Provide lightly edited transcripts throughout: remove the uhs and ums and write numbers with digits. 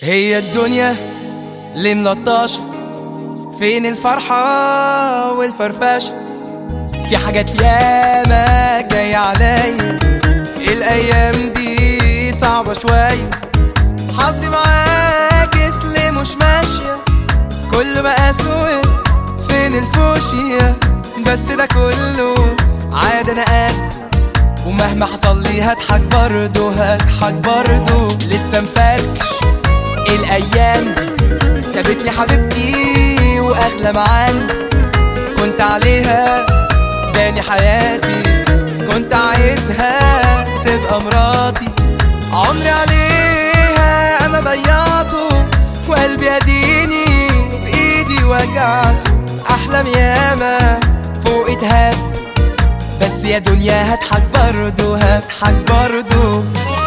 هي الدنيا ليه ملطشة؟ فين الفرحة والفرفشة؟ في حاجات ياما جاية عليا، الأيام دي صعبة شوية. حظي معاكس ليه مش ماشية؟ كل ما أسود فين الفوشية؟ بس ده كله عاد أنا قد، ومهما حصل لي هضحك برضه هضحك برضه. لسه مفركش الأيام دي، سابتني حبيبتي وأغلى ما عندي. كنت عليها باني حياتي، كنت عايزها تبقى مراتي. عمري عليها أنا ضيعته، وقلبي أديني بإيدي وجعته. أحلام ياما فوق اتهد، بس يا دنيا هضحك برضه هضحك برضه.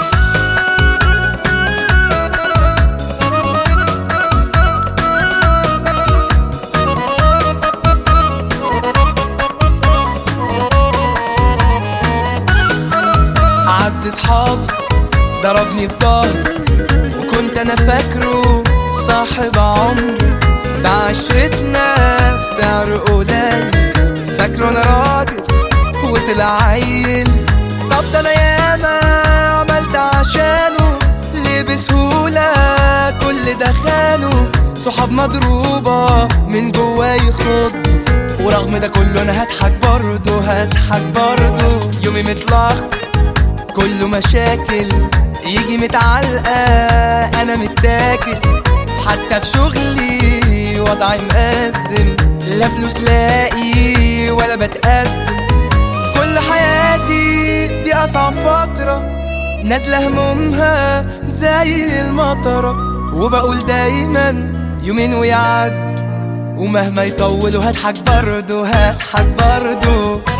أعز صحابي ضربني بضهري، وكنت أنا فاكره صاحب عمري. بعشرتنا بسعر قليل، فاكره أنا راجل وطلع عيل. طب ده أنا ياما عملت عشانه، ليه بسهولة كل ده خانه؟ صحاب مضروبة من جوا يخض، ورغم ده كله أنا هضحك برضه هضحك برضه. يومي متلخبط كله مشاكل، يجي متعلقة أنا متاكل. حتى في شغلي وضعي مأزم، لا فلوس لاقي ولا بتقدم. في كل حياتي دي أصعب فترة، نازلة همومها زي المطرة. وبقول دايما يومين ويعد، ومهما يطولوا هضحك برضه هضحك برضه.